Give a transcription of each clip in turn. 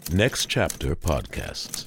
Next Chapter Podcasts.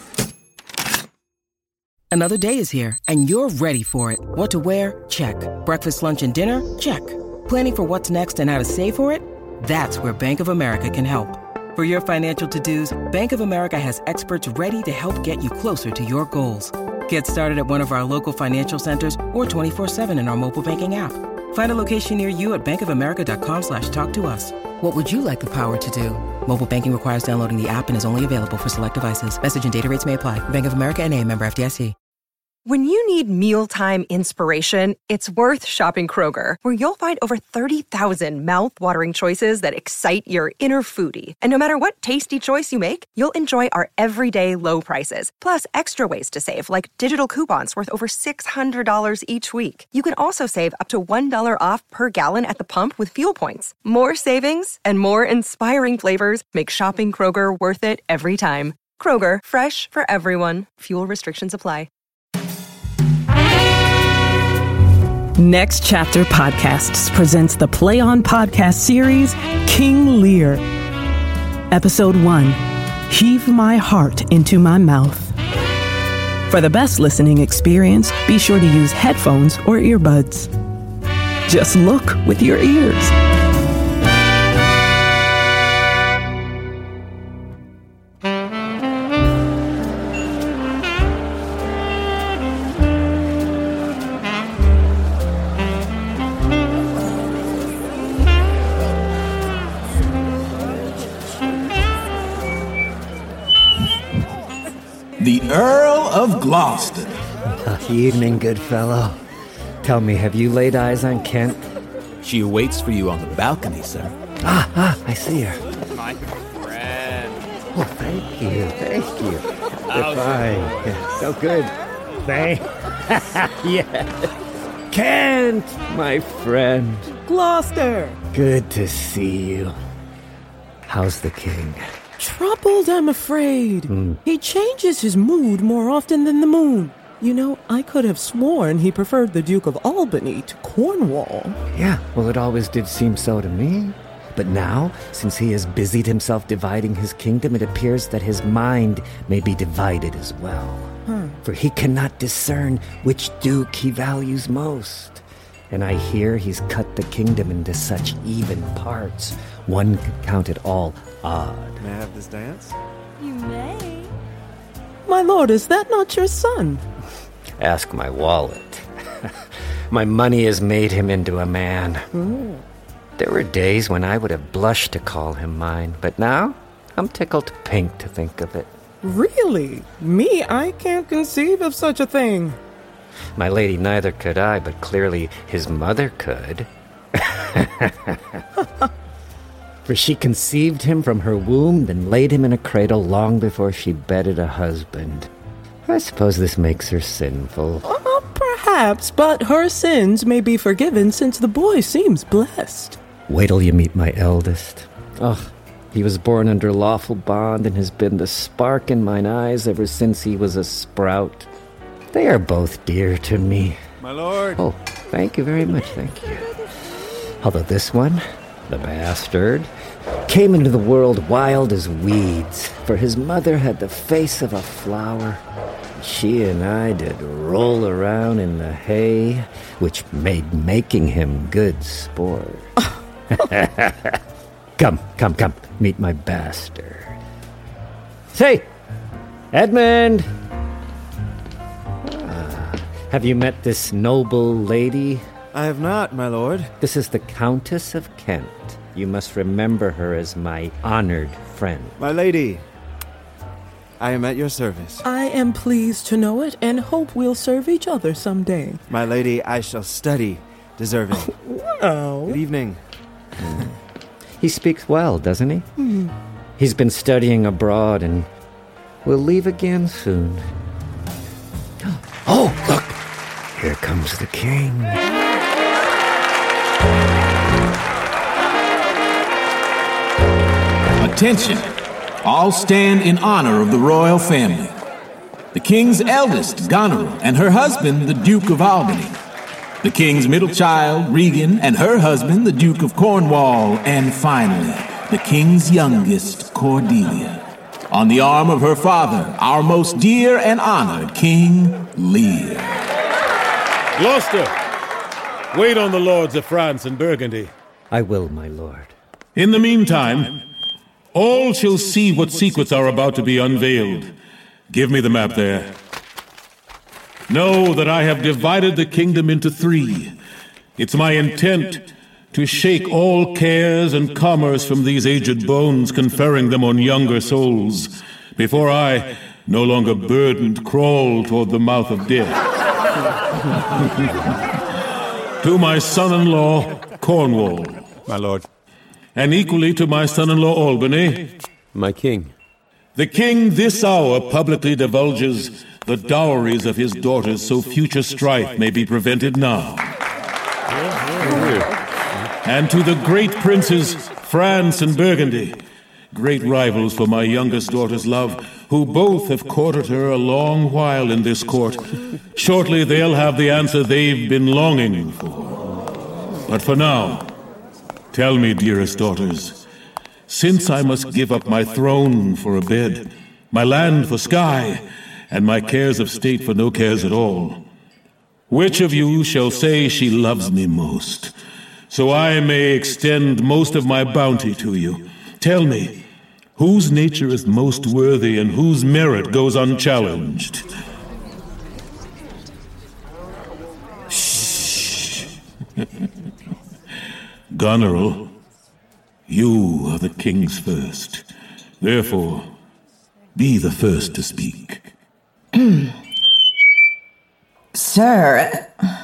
Another day is here, and you're ready for it. What to wear? Check. Breakfast, lunch, and dinner? Check. Planning for what's next and how to save for it? That's where Bank of America can help. For your financial to-dos, Bank of America has experts ready to help get you closer to your goals. Get started at one of our local financial centers or 24/7 in our mobile banking app. Find a location near you at bankofamerica.com/talktous. What would you like the power to do? Mobile banking requires downloading the app and is only available for select devices. Message and data rates may apply. Bank of America N.A., member FDIC. When you need mealtime inspiration, it's worth shopping Kroger, where you'll find over 30,000 mouth-watering choices that excite your inner foodie. And no matter what tasty choice you make, you'll enjoy our everyday low prices, plus extra ways to save, like digital coupons worth over $600 each week. You can also save up to $1 off per gallon at the pump with fuel points. More savings and more inspiring flavors make shopping Kroger worth it every time. Kroger, fresh for everyone. Fuel restrictions apply. Next Chapter Podcasts presents the Play On podcast series, King Lear. Episode 1, Heave My Heart Into My Mouth. For the best listening experience, be sure to use headphones or earbuds. Just look with your ears. The Earl of Gloucester. Evening, good fellow. Tell me, have you laid eyes on Kent? She awaits for you on the balcony, sir. I see her. My friend. Oh, thank you. You're fine. Yeah, so good. Yeah. Kent, my friend. Gloucester! Good to see you. How's the king? Troubled, I'm afraid. He changes his mood more often than the moon. You know, I could have sworn he preferred the Duke of Albany to Cornwall. Yeah, well, it always did seem so to me. But now, since he has busied himself dividing his kingdom, it appears that his mind may be divided as well. For he cannot discern which duke he values most. And I hear he's cut the kingdom into such even parts, one could count it all odd. May I have this dance? You may. My lord, is that not your son? Ask my wallet. My money has made him into a man. There were days when I would have blushed to call him mine, but now I'm tickled pink to think of it. Really? Me, I can't conceive of such a thing. My lady, neither could I, but clearly his mother could. For she conceived him from her womb, then laid him in a cradle long before she bedded a husband. I suppose this makes her sinful. Perhaps, but her sins may be forgiven since the boy seems blessed. Wait till you meet my eldest. He was born under lawful bond and has been the spark in mine eyes ever since he was a sprout. They are both dear to me. My lord. Oh, thank you very much, thank you. Although this one, the bastard, came into the world wild as weeds, for his mother had the face of a flower. She and I did roll around in the hay, which made making him good sport. Come, meet my bastard. Say, Edmund! Have you met this noble lady? I have not, my lord. This is the Countess of Kent. You must remember her as my honored friend. My lady, I am at your service. I am pleased to know it and hope we'll serve each other someday. My lady, I shall study deserving. Wow. Good evening. He speaks well, doesn't he? He's been studying abroad and will leave again soon. Oh, look! Here comes the king. Attention! All stand in honor of the royal family. The king's eldest, Goneril, and her husband, the Duke of Albany. The king's middle child, Regan, and her husband, the Duke of Cornwall. And finally, the king's youngest, Cordelia. on the arm of her father, our most dear and honored King Lear. Gloucester, wait on the lords of France and Burgundy. I will, my lord. In the meantime, all shall see what secrets are about to be unveiled. Give me the map there. Know that I have divided the kingdom into 3. It's my intent to shake all cares and commerce from these aged bones, conferring them on younger souls, before I, no longer burdened, crawl toward the mouth of death. To my son-in-law, Cornwall. My lord. And equally to my son-in-law, Albany. My king. The king this hour publicly divulges the dowries of his daughters, so future strife may be prevented now. And to the great princes, France and Burgundy, great rivals for my youngest daughter's love, who both have courted her a long while in this court. Shortly they'll have the answer they've been longing for. But for now, tell me, dearest daughters, since I must give up my throne for a bed, my land for sky, and my cares of state for no cares at all, which of you shall say she loves me most, so I may extend most of my bounty to you? Tell me, whose nature is most worthy and whose merit goes unchallenged? Shh. Goneril, you are the king's first. Therefore, be the first to speak. Sir,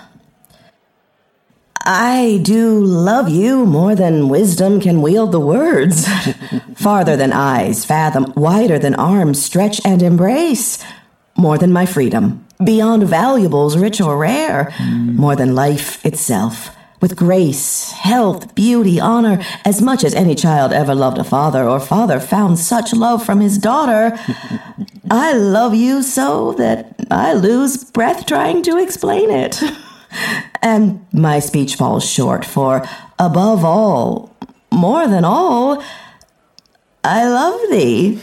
I do love you more than wisdom can wield the words. Farther than eyes fathom, wider than arms stretch and embrace. More than my freedom, beyond valuables rich or rare. More than life itself. With grace, health, beauty, honor, as much as any child ever loved a father, or father found such love from his daughter. I love you so that I lose breath trying to explain it. And my speech falls short, for above all, more than all, I love thee.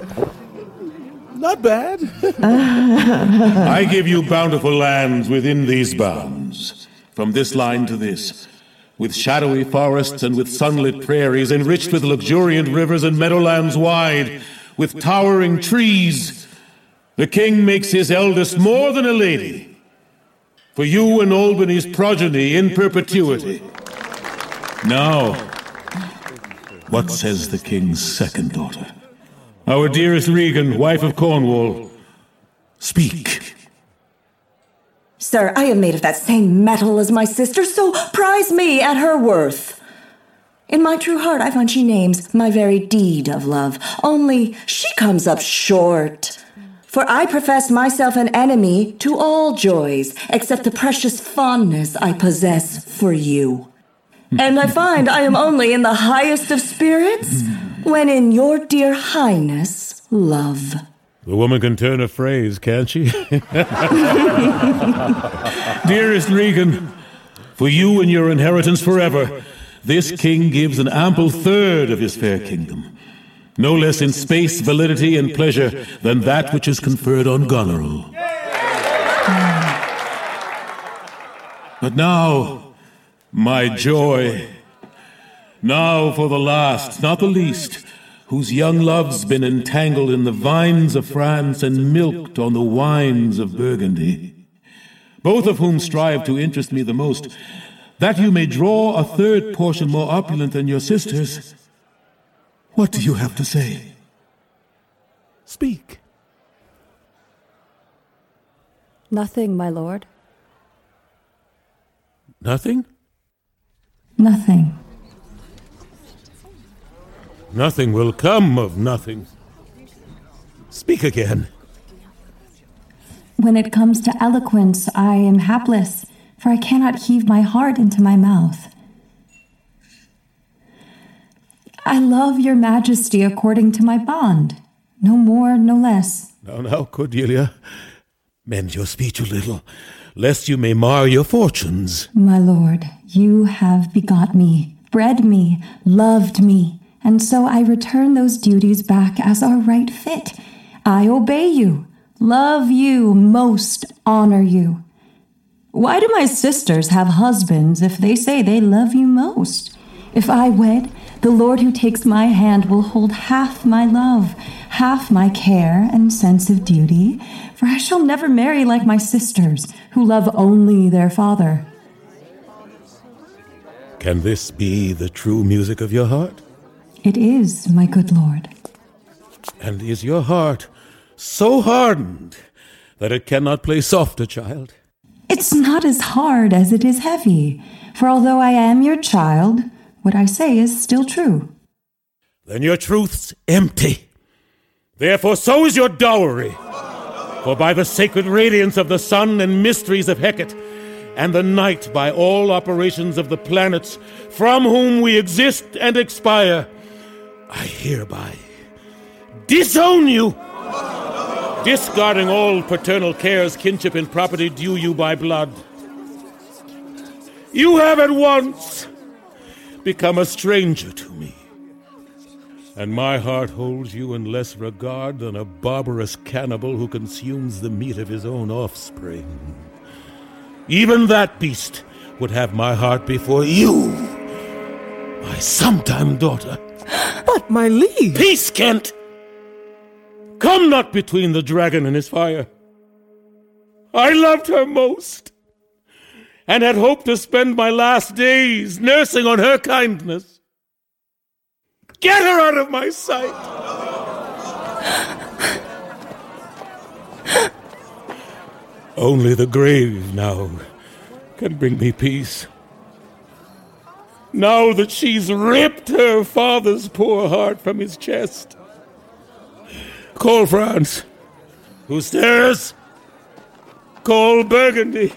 Not bad. I give you bountiful lands within these bounds, from this line to this, with shadowy forests and with sunlit prairies, enriched with luxuriant rivers and meadowlands wide, with towering trees. The king makes his eldest more than a lady, for you and Albany's progeny in perpetuity. Now, what says the king's second daughter? Our dearest Regan, wife of Cornwall. Speak. Sir, I am made of that same metal as my sister, so prize me at her worth. In my true heart I find she names my very deed of love, only she comes up short. For I profess myself an enemy to all joys, except the precious fondness I possess for you. And I find I am only in the highest of spirits when in your dear highness love. The woman can turn a phrase, can't she? Dearest Regan, for you and your inheritance forever, this king gives an ample third of his fair kingdom, no less in space, validity, and pleasure than that which is conferred on Goneril. But now, my joy, now for the last, not the least, whose young love's been entangled in the vines of France and milked on the wines of Burgundy, both of whom strive to interest me the most, that you may draw a third portion more opulent than your sisters. What do you have to say? Speak. Nothing, my lord. Nothing? Nothing. Nothing will come of nothing. Speak again. When it comes to eloquence, I am hapless, for I cannot heave my heart into my mouth. I love your majesty according to my bond, no more, no less. Now, Cordelia, mend your speech a little, lest you may mar your fortunes. My lord, you have begot me, bred me, loved me, and so I return those duties back as are right fit. I obey you, love you, most honor you. Why do my sisters have husbands if they say they love you most? If I wed, the Lord who takes my hand will hold half my love, half my care and sense of duty, for I shall never marry like my sisters, who love only their father. Can this be the true music of your heart? It is, my good lord. And is your heart so hardened that it cannot play softer, child? It's not as hard as it is heavy, for although I am your child, what I say is still true. Then your truth's empty. Therefore so is your dowry. For by the sacred radiance of the sun and mysteries of Hecate, and the night by all operations of the planets, from whom we exist and expire, I hereby disown you, discarding all paternal cares, kinship, and property due you by blood. You have at once become a stranger to me, and my heart holds you in less regard than a barbarous cannibal who consumes the meat of his own offspring. Even that beast would have my heart before you, my sometime daughter. But my liege... Peace, Kent! Come not between the dragon and his fire. I loved her most, and had hoped to spend my last days nursing on her kindness. Get her out of my sight! Only the grave now can bring me peace. Now that she's ripped her father's poor heart from his chest. Call France. Who stirs? Call Burgundy.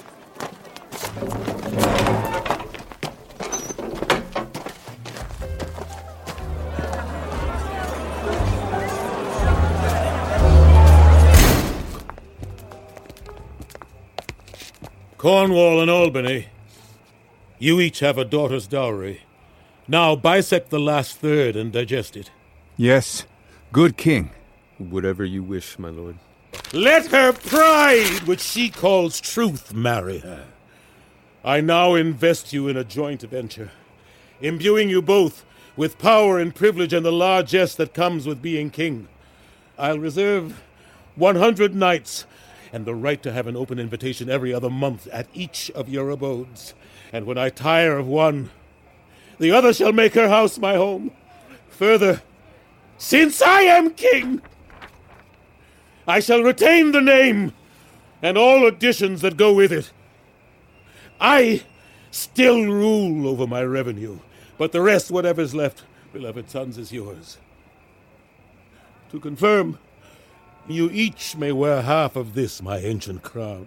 Cornwall and Albany, you each have a daughter's dowry. Now bisect the last third and digest it. Yes, good king. Whatever you wish, my lord. Let her pride, which she calls truth, marry her. I now invest you in a joint venture, imbuing you both with power and privilege and the largesse that comes with being king. I'll reserve 100 knights and the right to have an open invitation every other month at each of your abodes. And when I tire of one, the other shall make her house my home. Further, since I am king, I shall retain the name and all additions that go with it. I still rule over my revenue, but the rest, whatever's left, beloved sons, is yours. To confirm, you each may wear half of this, my ancient crown.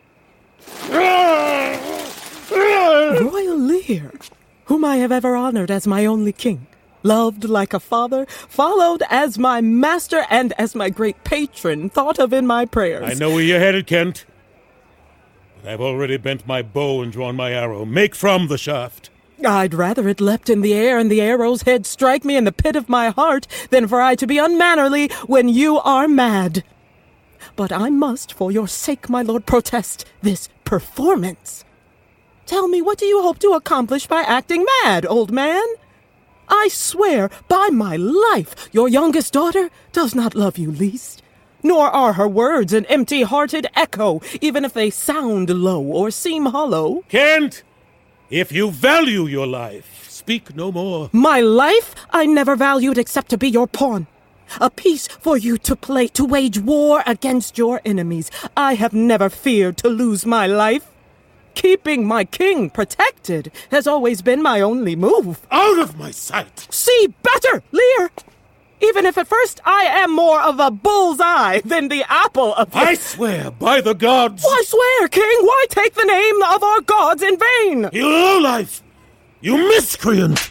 Royal Lear, whom I have ever honored as my only king, loved like a father, followed as my master, and as my great patron, thought of in my prayers. I know where you're headed, Kent. But I've already bent my bow and drawn my arrow. Make from the shaft. I'd rather it leapt in the air and the arrow's head strike me in the pit of my heart than for I to be unmannerly when you are mad. But I must, for your sake, my lord, protest this performance. Tell me, what do you hope to accomplish by acting mad, old man? I swear, by my life, your youngest daughter does not love you least, nor are her words an empty-hearted echo, even if they sound low or seem hollow. Kent! If you value your life, speak no more. My life I never valued except to be your pawn. A piece for you to play, to wage war against your enemies. I have never feared to lose my life. Keeping my king protected has always been my only move. Out of my sight! See better, Lear! Even if at first I am more of a bull's eye than the apple of... I swear by the gods! Why swear, king? Why take the name of our gods in vain? You lowlife! You miscreant!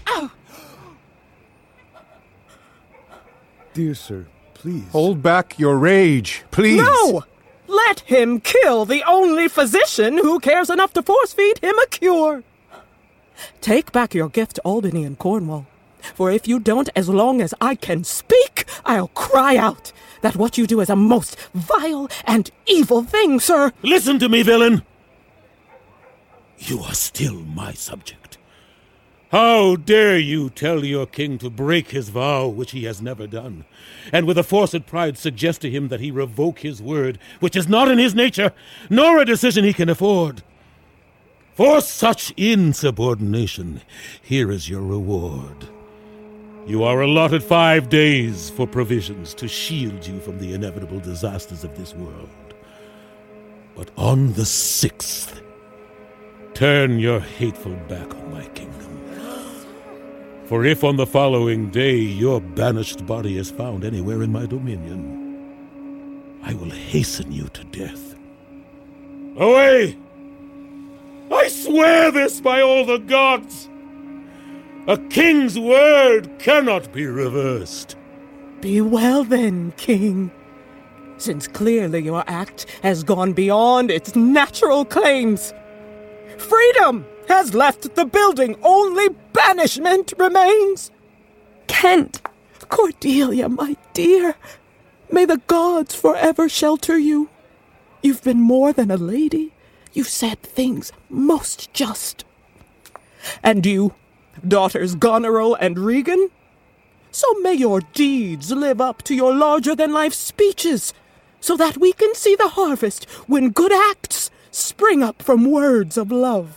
Dear sir, please. Hold back your rage, please. No! Let him kill the only physician who cares enough to force-feed him a cure. Take back your gift, Albany and Cornwall. For if you don't, as long as I can speak, I'll cry out that what you do is a most vile and evil thing, sir. Listen to me, villain! You are still my subject. How dare you tell your king to break his vow, which he has never done, and with a forced pride suggest to him that he revoke his word, which is not in his nature, nor a decision he can afford? For such insubordination, here is your reward. You are allotted 5 days for provisions to shield you from the inevitable disasters of this world. But on the 6th, turn your hateful back on my kingdom. For if on the following day your banished body is found anywhere in my dominion, I will hasten you to death. Away! I swear this by all the gods! A king's word cannot be reversed. Be well then, King. Since clearly your act has gone beyond its natural claims. Freedom has left the building, only banishment remains. Kent! Cordelia, my dear, may the gods forever shelter you. You've been more than a lady. You've said things most just. And you, daughters Goneril and Regan, so may your deeds live up to your larger-than-life speeches, so that we can see the harvest when good acts spring up from words of love.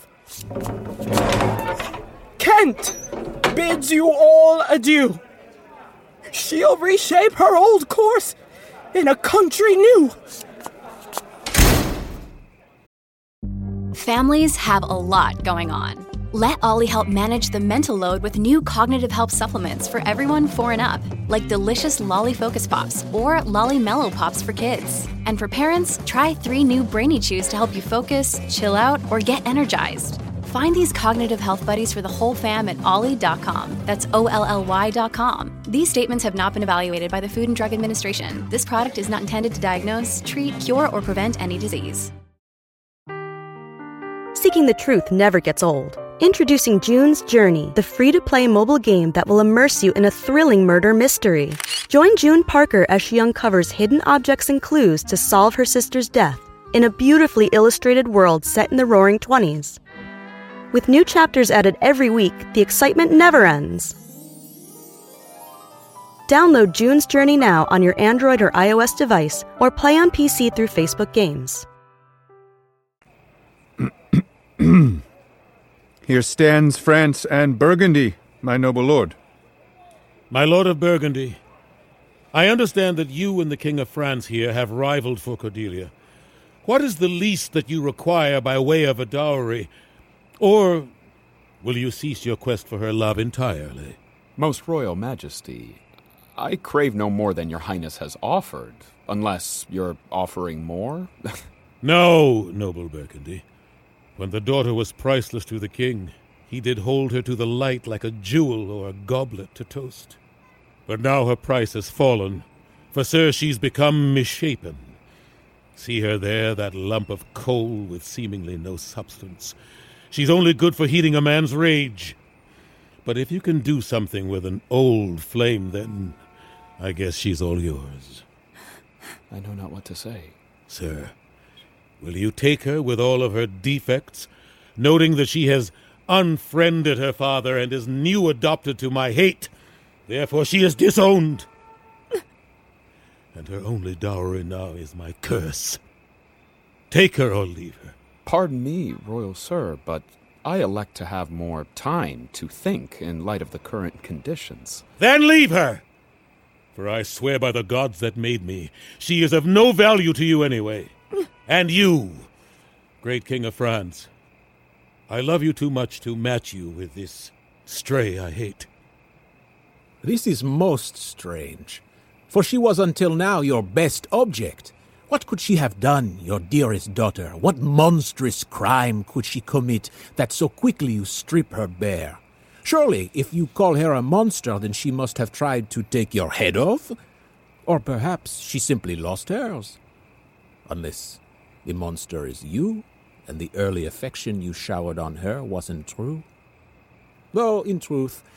Kent bids you all adieu. She'll reshape her old course in a country new. Families have a lot going on. Let Ollie help manage the mental load with new cognitive help supplements for everyone 4 and up, like delicious Lolly Focus Pops or Lolly Mellow Pops for kids. And for parents, try 3 new Brainy Chews to help you focus, chill out, or get energized. Find these cognitive health buddies for the whole fam at ollie.com. That's OLLY.com. These statements have not been evaluated by the Food and Drug Administration. This product is not intended to diagnose, treat, cure, or prevent any disease. Seeking the truth never gets old. Introducing June's Journey, the free-to-play mobile game that will immerse you in a thrilling murder mystery. Join June Parker as she uncovers hidden objects and clues to solve her sister's death in a beautifully illustrated world set in the Roaring '20s. With new chapters added every week, the excitement never ends. Download June's Journey now on your Android or iOS device, or play on PC through Facebook Games. Here stands France and Burgundy, my noble lord. My lord of Burgundy, I understand that you and the King of France here have rivaled for Cordelia. What is the least that you require by way of a dowry? Or will you cease your quest for her love entirely? Most Royal Majesty, I crave no more than your Highness has offered, unless you're offering more. No, noble Burgundy. When the daughter was priceless to the king, he did hold her to the light like a jewel or a goblet to toast. But now her price has fallen, for, sir, she's become misshapen. See her there, that lump of coal with seemingly no substance. She's only good for heating a man's rage. But if you can do something with an old flame, then I guess she's all yours. I know not what to say. Sir, will you take her with all of her defects, noting that she has unfriended her father and is new adopted to my hate? Therefore she is disowned. And her only dowry now is my curse. Take her or leave her. Pardon me, royal sir, but I elect to have more time to think in light of the current conditions. Then leave her! For I swear by the gods that made me, she is of no value to you anyway. And you, great King of France, I love you too much to match you with this stray I hate. This is most strange, for she was until now your best object. What could she have done, your dearest daughter? What monstrous crime could she commit that so quickly you strip her bare? Surely, if you call her a monster, then she must have tried to take your head off? Or perhaps she simply lost hers? Unless the monster is you, and the early affection you showered on her wasn't true? Though, in truth,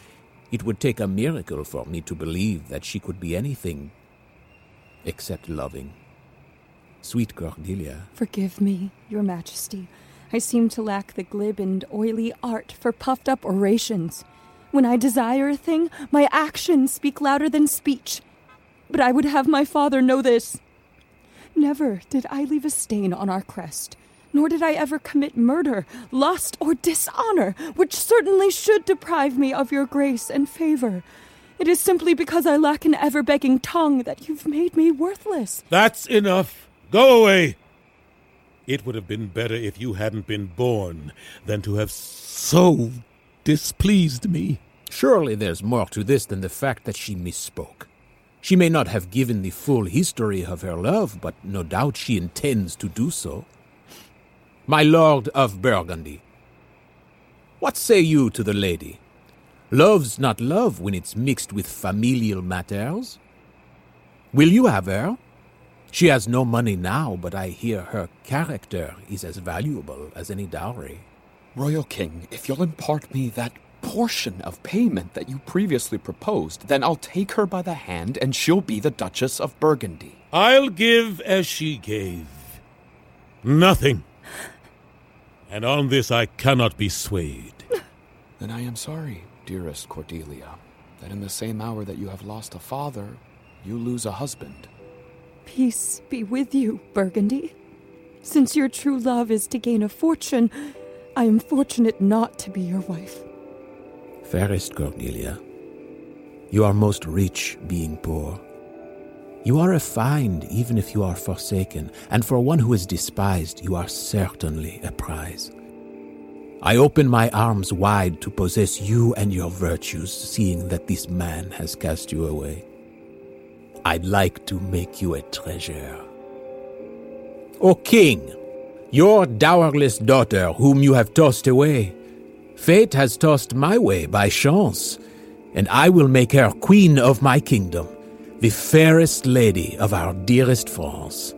It would take a miracle for me to believe that she could be anything except loving. Sweet Cordelia. Forgive me, Your Majesty. I seem to lack the glib and oily art for puffed-up orations. When I desire a thing, my actions speak louder than speech. But I would have my father know this. Never did I leave a stain on our crest, nor did I ever commit murder, lust, or dishonor, which certainly should deprive me of your grace and favor. It is simply because I lack an ever-begging tongue that you've made me worthless. That's enough. Go away. It would have been better if you hadn't been born than to have so displeased me. Surely there's more to this than the fact that she misspoke. She may not have given the full history of her love, but no doubt she intends to do so. My lord of Burgundy, what say you to the lady? Love's not love when it's mixed with familial matters. Will you have her? She has no money now, but I hear her character is as valuable as any dowry. Royal King, if you'll impart me that portion of payment that you previously proposed, then I'll take her by the hand and she'll be the Duchess of Burgundy. I'll give as she gave. Nothing. And on this I cannot be swayed. Then I am sorry, dearest Cordelia, that in the same hour that you have lost a father, you lose a husband. Peace be with you, Burgundy. Since your true love is to gain a fortune, I am fortunate not to be your wife. Fairest Cordelia, you are most rich being poor. You are refined even if you are forsaken, and for one who is despised, you are certainly a prize. I open my arms wide to possess you and your virtues, seeing that this man has cast you away. I'd like to make you a treasure. O king, your dowerless daughter, whom you have tossed away, fate has tossed my way by chance, and I will make her queen of my kingdom, the fairest lady of our dearest France.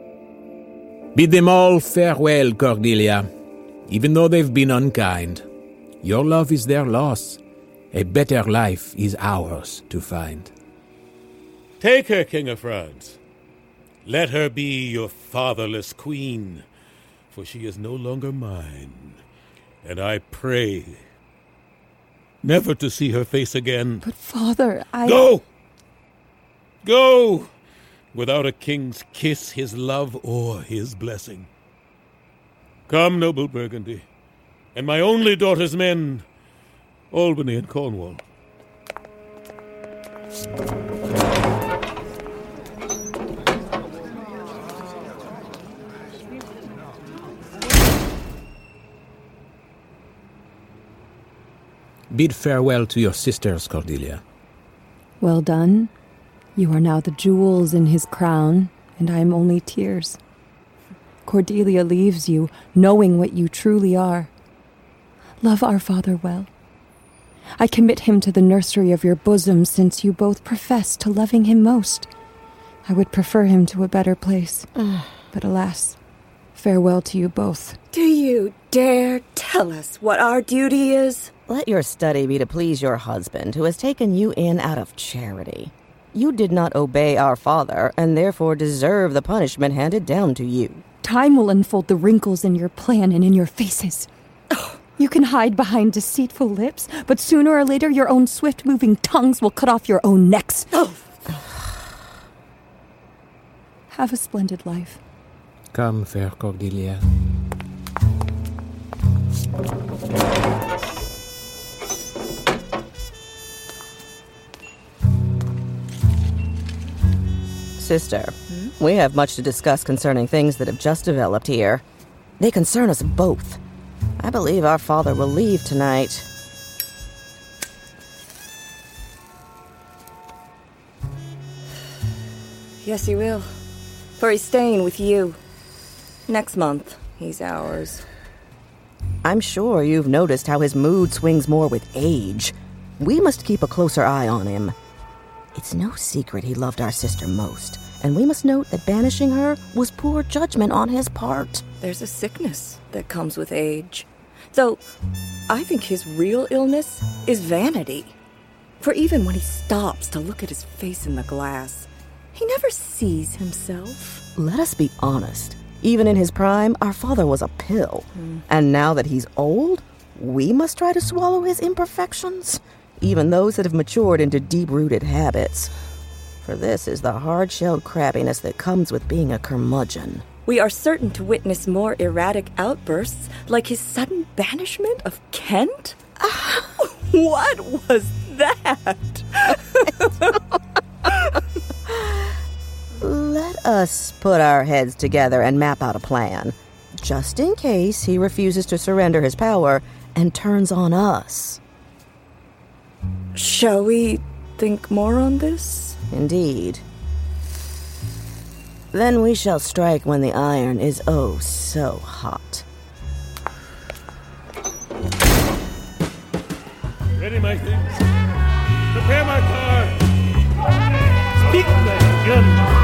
Bid them all farewell, Cordelia. Even though they've been unkind, your love is their loss. A better life is ours to find. Take her, King of France. Let her be your fatherless queen, for she is no longer mine. And I pray never to see her face again. But, Father, Go! Go! Without a king's kiss, his love, or his blessing. Come, noble Burgundy, and my only daughter's men, Albany and Cornwall. Bid farewell to your sisters, Cordelia. Well done. You are now the jewels in his crown, and I am only tears. Cordelia leaves you, knowing what you truly are. Love our father well. I commit him to the nursery of your bosom, since you both profess to loving him most. I would prefer him to a better place. But alas, farewell to you both. Do you dare tell us what our duty is? Let your study be to please your husband, who has taken you in out of charity. You did not obey our father, and therefore deserve the punishment handed down to you. Time will unfold the wrinkles in your plan and in your faces. You can hide behind deceitful lips, but sooner or later your own swift-moving tongues will cut off your own necks. Have a splendid life. Come, fair Cordelia. Sister, we have much to discuss concerning things that have just developed here. They concern us both. I believe our father will leave tonight. Yes, he will. For he's staying with you. Next month, he's ours. I'm sure you've noticed how his mood swings more with age. We must keep a closer eye on him. It's no secret he loved our sister most, and we must note that banishing her was poor judgment on his part. There's a sickness that comes with age. Though, I think his real illness is vanity. For even when he stops to look at his face in the glass, he never sees himself. Let us be honest. Even in his prime, our father was a pill. And now that he's old, we must try to swallow his imperfections, even those that have matured into deep-rooted habits. For this is the hard-shelled crabbiness that comes with being a curmudgeon. We are certain to witness more erratic outbursts, like his sudden banishment of Kent? What was that? Let us put our heads together and map out a plan, just in case he refuses to surrender his power and turns on us. Shall we think more on this? Indeed. Then we shall strike when the iron is oh so hot. Ready my things. Prepare my car. Speak my gun.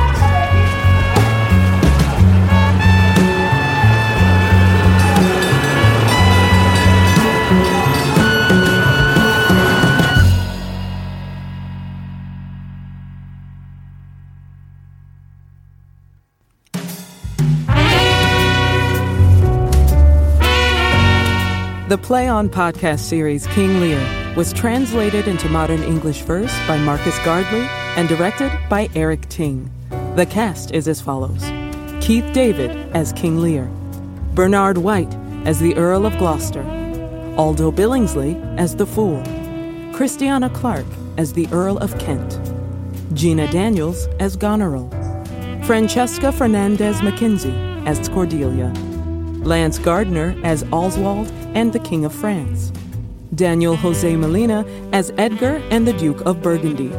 The Play On podcast series King Lear was translated into modern English verse by Marcus Gardley and directed by Eric Ting. The cast is as follows: Keith David as King Lear, Bernard White as the Earl of Gloucester, Aldo Billingsley as the Fool, Christiana Clark as the Earl of Kent, Gina Daniels as Goneril, Francesca Fernandez Mackenzie as Cordelia, Lance Gardner as Oswald and the King of France, Daniel Jose Molina as Edgar and the Duke of Burgundy,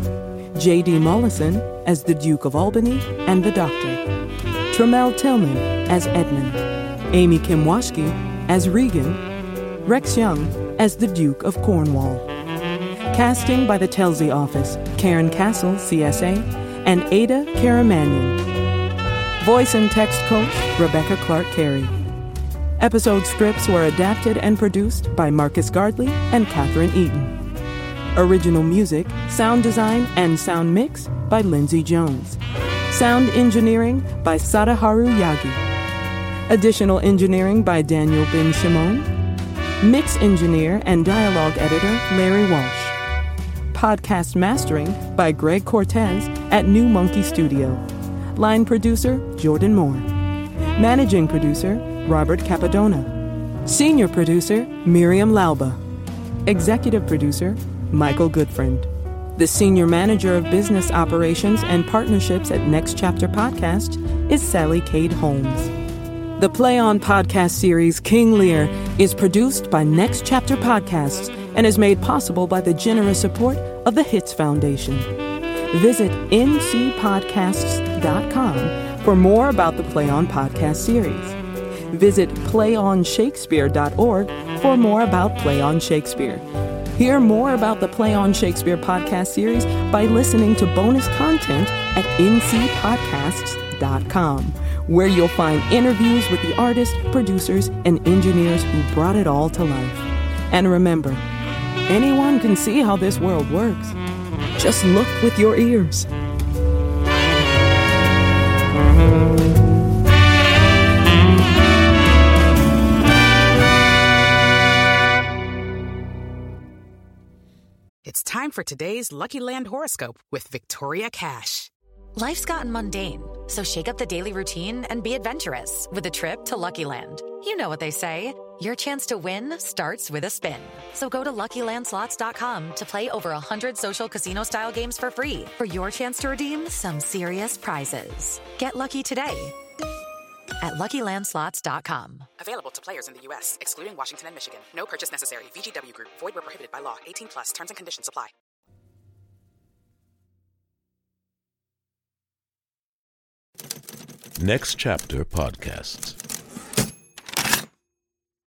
J.D. Mollison as the Duke of Albany and the Doctor, Tremel Tillman as Edmund, Amy Kimwashki as Regan, Rex Young as the Duke of Cornwall. Casting by the Telsey office, Karen Castle, CSA, and Ada Karamanyan. Voice and text coach, Rebecca Clark-Carey. Episode scripts were adapted and produced by Marcus Gardley and Catherine Eaton. Original music, sound design, and sound mix by Lindsay Jones. Sound engineering by Sadaharu Yagi. Additional engineering by Daniel Ben Shimon. Mix engineer and dialogue editor Larry Walsh. Podcast mastering by Greg Cortez at New Monkey Studio. Line producer Jordan Moore. Managing producer Robert Capadona. Senior producer Miriam Lauba. Executive producer Michael Goodfriend. The Senior Manager of Business Operations and Partnerships at Next Chapter Podcast is Sally Cade Holmes. The Play On podcast series King Lear is produced by Next Chapter Podcasts and is made possible by the generous support of the Hits Foundation. Visit ncpodcasts.com for more about the Play On podcast series. Visit playonshakespeare.org for more about Play On Shakespeare. Hear more about the Play On Shakespeare podcast series by listening to bonus content at ncpodcasts.com, where you'll find interviews with the artists, producers, and engineers who brought it all to life. And remember, anyone can see how this world works. Just look with your ears. It's time for today's Lucky Land horoscope with Victoria Cash. Life's gotten mundane, so shake up the daily routine and be adventurous with a trip to Lucky Land. You know what they say, your chance to win starts with a spin. So go to LuckyLandSlots.com to play over 100 social casino-style games for free for your chance to redeem some serious prizes. Get lucky today at LuckyLandSlots.com. Available to players in the U.S., excluding Washington and Michigan. No purchase necessary. VGW Group. Void where prohibited by law. 18+. Terms and conditions apply. Next Chapter Podcasts.